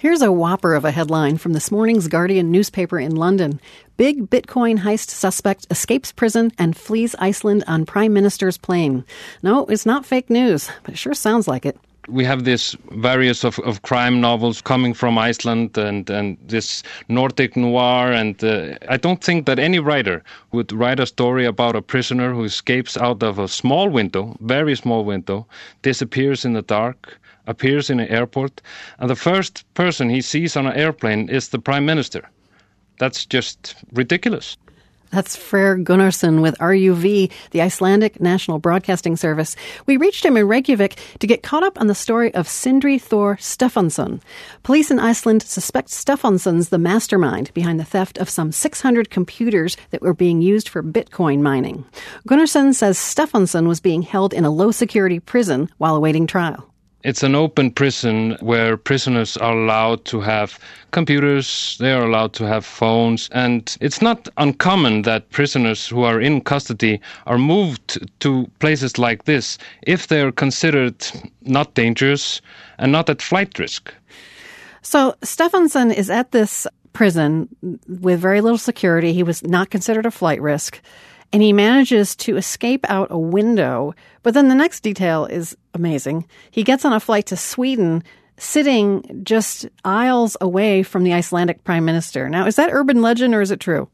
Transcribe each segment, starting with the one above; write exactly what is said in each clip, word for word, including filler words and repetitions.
Here's a whopper of a headline from this morning's Guardian newspaper in London. Big Bitcoin heist suspect escapes prison and flees Iceland on Prime Minister's plane. No, it's not fake news, but it sure sounds like it. We have this various of, of crime novels coming from Iceland and, and this Nordic noir. And uh, I don't think that any writer would write a story about a prisoner who escapes out of a small window, very small window, disappears in the dark, appears in an airport, and the first person he sees on an airplane is the Prime Minister. That's just ridiculous. That's Freyr Gunnarsson with R U V, the Icelandic National Broadcasting Service. We reached him in Reykjavik to get caught up on the story of Sindri Thor Stefansson. Police in Iceland suspect Stefansson's the mastermind behind the theft of some six hundred computers that were being used for Bitcoin mining. Gunnarsson says Stefansson was being held in a low-security prison while awaiting trial. It's an open prison where prisoners are allowed to have computers, they are allowed to have phones, and it's not uncommon that prisoners who are in custody are moved to places like this if they are considered not dangerous and not at flight risk. So Stefansson is at this prison with very little security. He was not considered a flight risk. And he manages to escape out a window. But then the next detail is amazing. He gets on a flight to Sweden, sitting just aisles away from the Icelandic Prime Minister. Now, is that urban legend or is it true?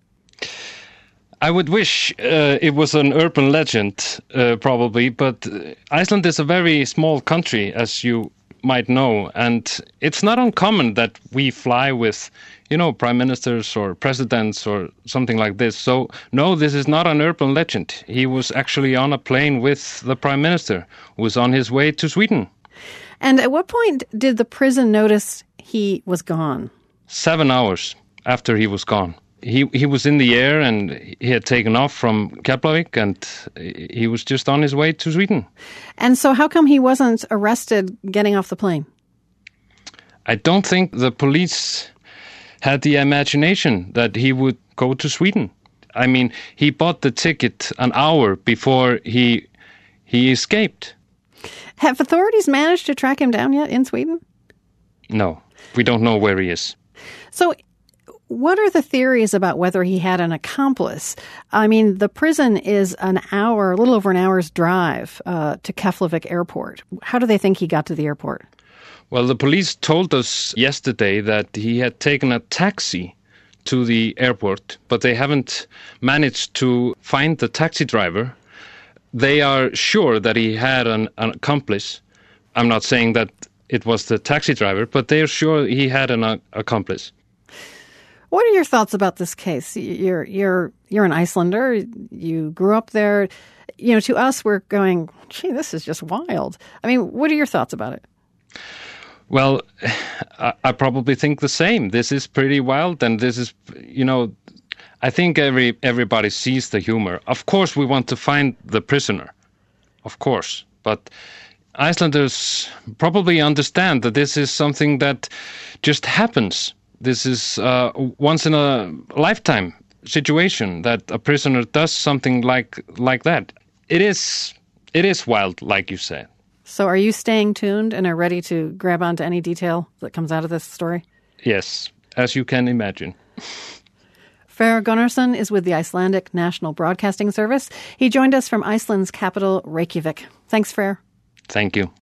I would wish uh, it was an urban legend, uh, probably. But Iceland is a very small country, as you might know. And it's not uncommon that we fly with, you know, prime ministers or presidents or something like this. So, no, this is not an urban legend. He was actually on a plane with the prime minister, who was on his way to Sweden. And at what point did the prison notice he was gone? Seven hours after he was gone. He he was in the air and he had taken off from Keflavik and he was just on his way to Sweden. And so how come he wasn't arrested getting off the plane? I don't think the police had the imagination that he would go to Sweden. I mean, he bought the ticket an hour before he he escaped. Have authorities managed to track him down yet in Sweden? No, we don't know where he is. So what are the theories about whether he had an accomplice? I mean, the prison is an hour, a little over an hour's drive uh, to Keflavik Airport. How do they think he got to the airport? Well, the police told us yesterday that he had taken a taxi to the airport, but they haven't managed to find the taxi driver. They are sure that he had an, an accomplice. I'm not saying that it was the taxi driver, but they are sure he had an uh, accomplice. What are your thoughts about this case? You're you're you're an Icelander. You grew up there. You know, to us, we're going, gee, this is just wild. I mean, what are your thoughts about it? Well, I, I probably think the same. This is pretty wild, and this is, you know, I think every everybody sees the humor. Of course, we want to find the prisoner, of course, but Icelanders probably understand that this is something that just happens. This is uh, once in a lifetime situation that a prisoner does something like like that. It is it is wild, like you said. So are you staying tuned and are ready to grab onto any detail that comes out of this story? Yes, as you can imagine. Freyr Gunnarsson is with the Icelandic National Broadcasting Service. He joined us from Iceland's capital, Reykjavik. Thanks, Freyr. Thank you.